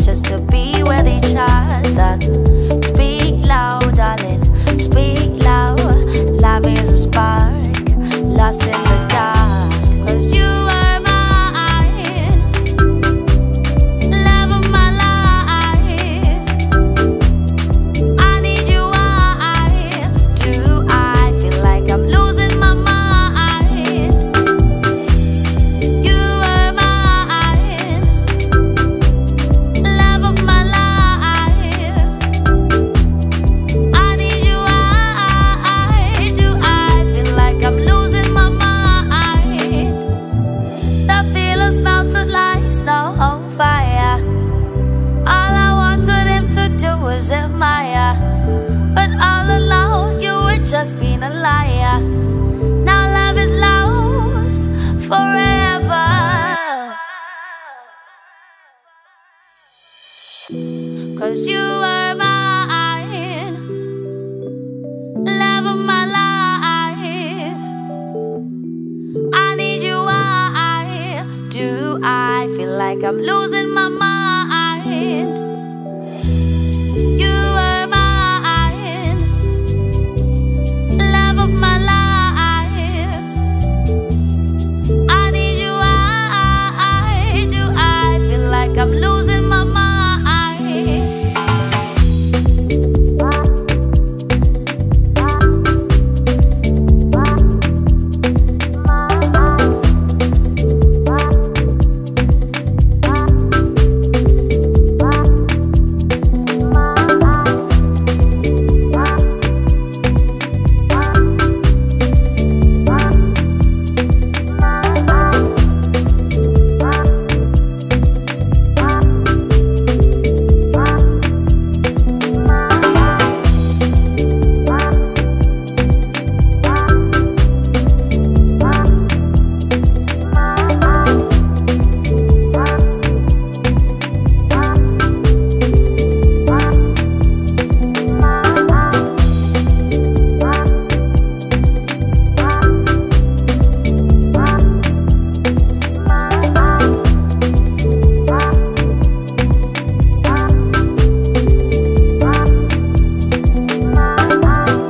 just to be with each other. Speak loud, darling, speak loud. Love is a spark, lost in the dark. 'Cause you are mine, love of my life. I need you, do I feel like I'm losing my mind? You are mine, love of my life. I need you, do I feel like I'm losing my mind? The feelings melted like snow on fire. All I wanted him to do was admire, but all along you were just being a liar. Now love is lost forever. 'Cause you are mine, love of my life. I need you, do I feel like I'm losing